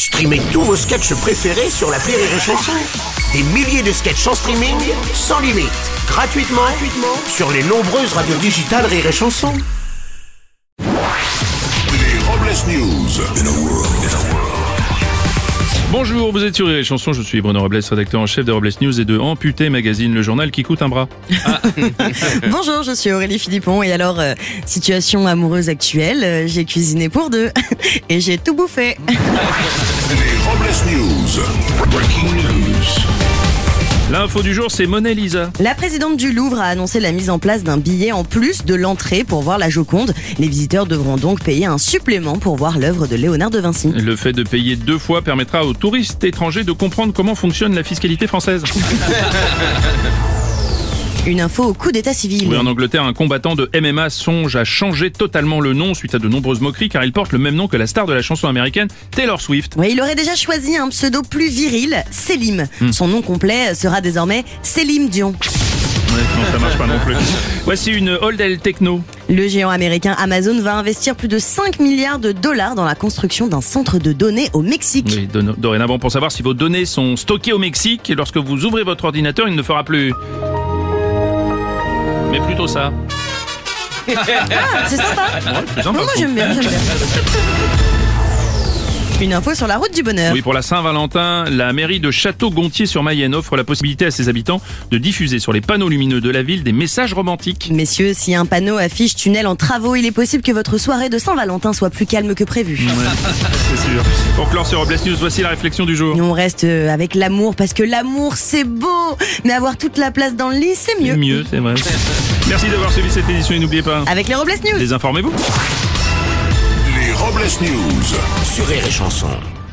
Streamez tous vos sketchs préférés sur l'appli Rire et Chanson. Des milliers de sketchs en streaming, sans limite, gratuitement sur les nombreuses radios digitales Rire et Chanson. Les Robles News. Bonjour, vous êtes sur Rire et Chanson, je suis Bruno Robles, rédacteur en chef de Robles News et de Amputé Magazine, le journal qui coûte un bras. Bonjour, je suis Aurélie Philippon et alors, situation amoureuse actuelle, j'ai cuisiné pour deux et j'ai tout bouffé. Les Robles News. Breaking news. L'info du jour, c'est Mona Lisa. La présidente du Louvre a annoncé la mise en place d'un billet en plus de l'entrée pour voir la Joconde. Les visiteurs devront donc payer un supplément pour voir l'œuvre de Léonard de Vinci. Le fait de payer 2 fois permettra aux touristes étrangers de comprendre comment fonctionne la fiscalité française. Une info au coup d'état civil. Oui, en Angleterre, un combattant de MMA songe à changer totalement le nom suite à de nombreuses moqueries car il porte le même nom que la star de la chanson américaine Taylor Swift. Oui, il aurait déjà choisi un pseudo plus viril, Selim. Son nom complet sera désormais Selim Dion. Ouais, non, ça marche pas non plus. Voici une hold'el techno. Le géant américain Amazon va investir plus de 5 milliards de dollars dans la construction d'un centre de données au Mexique. Oui, dorénavant, pour savoir si vos données sont stockées au Mexique, et lorsque vous ouvrez votre ordinateur, il ne fera plus... Mais plutôt ça. Ah, c'est sympa. Ouais, c'est sympa. Moi j'aime bien. Une info sur la route du bonheur. Oui, pour la Saint-Valentin, la mairie de Château-Gontier-sur-Mayenne offre la possibilité à ses habitants de diffuser sur les panneaux lumineux de la ville des messages romantiques. Messieurs, si un panneau affiche tunnel en travaux, il est possible que votre soirée de Saint-Valentin soit plus calme que prévu. Ouais, c'est sûr. Pour clore sur Robles News, voici la réflexion du jour. On reste avec l'amour parce que l'amour c'est beau, mais avoir toute la place dans le lit c'est mieux. Mieux, c'est vrai. Merci d'avoir suivi cette édition et n'oubliez pas, Avec les Robles News. désinformez-vous. Les Robles News. Sur Rire et Chanson.